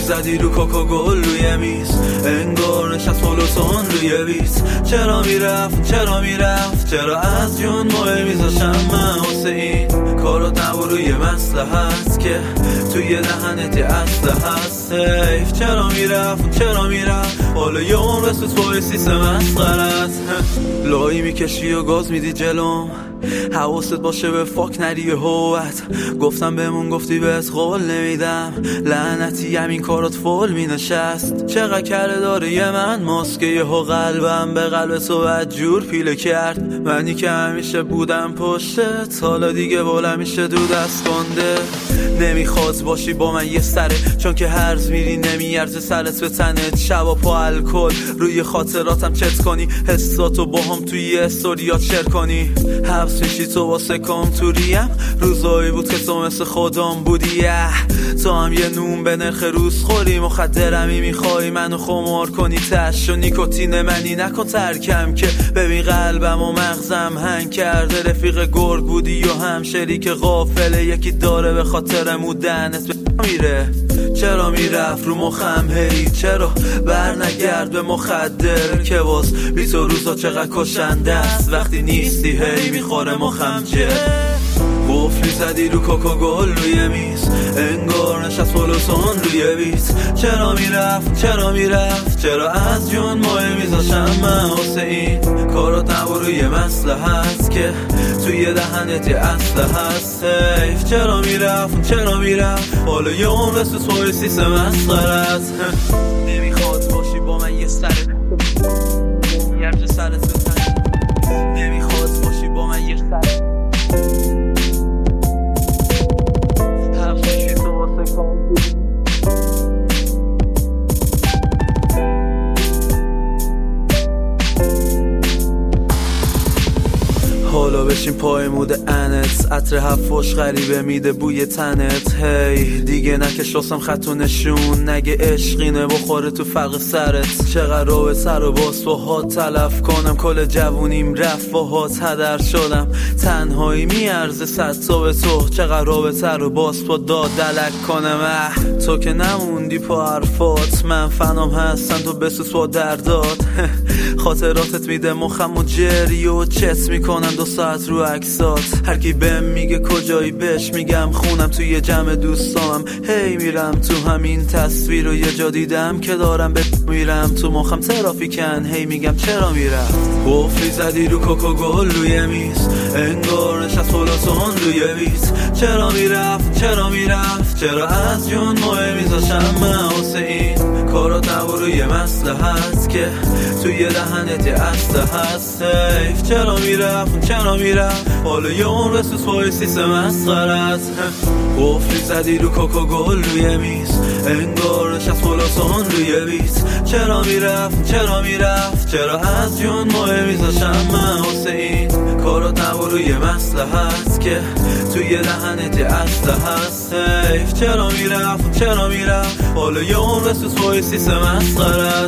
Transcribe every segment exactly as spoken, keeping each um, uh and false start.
زدی رو کوکو گل روی میز، انگار نشست پلوتون روی بیت. چرا میرفت چرا میرفت چرا از جون ماه میذاشم من واسه این کارات نبو روی مسلحت که توی دهنت اصله هست. حیف چرا میرفت چرا میرفت حالا یه عمر سوز پای سیس مسخرت. لایی میکشی و گاز میدی جلوم، حواست باشه به فاک نری هوت. گفتم بمون گفتی بهت قول نمیدم، لعنتی همین کارات فول مینشست. چقدر کره داره یه من ماسکه یهو قلبم به قلب تو بدجور پیله کرد. منی که همیشه بودم پشتت حالا دیگه بولم میشه دو دست گنده. نمیخواد باشی با من یه سره چون که هرز میری نمیارزه سرت به تنت. شبا پا الکل روی خاطراتم چت کنی، حساتو با هم توی استوریات شیر کنی. حبس میشی تو واسه کام توریم، روزایی بود که تو مثل خودم بودی. تو هم یه نون به نرخ روز خوری، مخدرمی میخوای منو خمار کنی. تش و نیکوتین منی نکن ترکم که ببین قلبم و مغزم هنگ کرده. رفیق گرگ بودی و هم شریک قافله، یکی داره به خاطر مودنت به میره. چرا میرفت رو مخم هی چرا بر نگرد به مخدر که باز بی تو روزا چقدر کشنده است. وقتی نیستی هی میخوره مخم جه. قفلی زدی رو کوکو گل روی میز، انگار نشست پلوتون روی بیت. چرا میرفت چرا میرفت چرا از جون ماه میذاشم من واسه این کارات نبو روی مسلحت که توی دهنت یه اصله هست. حیف چرا میرفت چرا میرفت حالا یه عمر سوز پای سیس مسخرت. نمیخواد باشی با من یه سره یرج سرت بزن، نمیخواد باشی با من یه سره حالا بشین پای مود انت، عطر حفاش غریبه میده بوی تنت. هی دیگه نکش راسم خط و نشون، نگه عشقینه بخوره تو فرق سرت. چقدر رابطه رو باز با هات تلف کنم، کل جوونیم رفت با هات هدر شدم. تنهایی میارزه صد تا به تو، چقدر رابطه رو باز با داد دلک کنم. اه تو که نموندی پا حرفات، من فنام هستم تو بسوس با دردات. خاطراتت میده مخم و جری و چت میکنن دو ساعت رو عکسات. هر کی بهم میگه کجایی بهش میگم خونم توی جمع دوستام. هی میرم تو همین تصویر و یه جا دیدم که دارم به میرم تو مخم ترافیکن. هی میگم چرا میرم. قفلی زدی رو کوکو گل روی میز، انگار نشست پلوتون روی بیت. چرا میرفت چرا میرفت چرا از جون ماه میذاشم من واسه این کارات نبو روی مسلحت که توی دهنت یه اصله هست. حیف چرا میرفت چرا میرفت حالا یه عمر سوز پای سیس مسخرت. قفلی زدی رو کوکو گل روی میز، انگار نشست پلوتون روی بیت. چرا میرفت چرا میرفت چرا از جون ماه میذاشم من واسه این کارات نبو روی مسلحت که توی دهنت یه اصله هست. حیف چرا میرفت چرا میرفت حالا یه عمر سوز پای سیس مسخرت.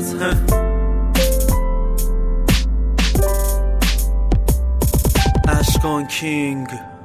اشکان کینگ.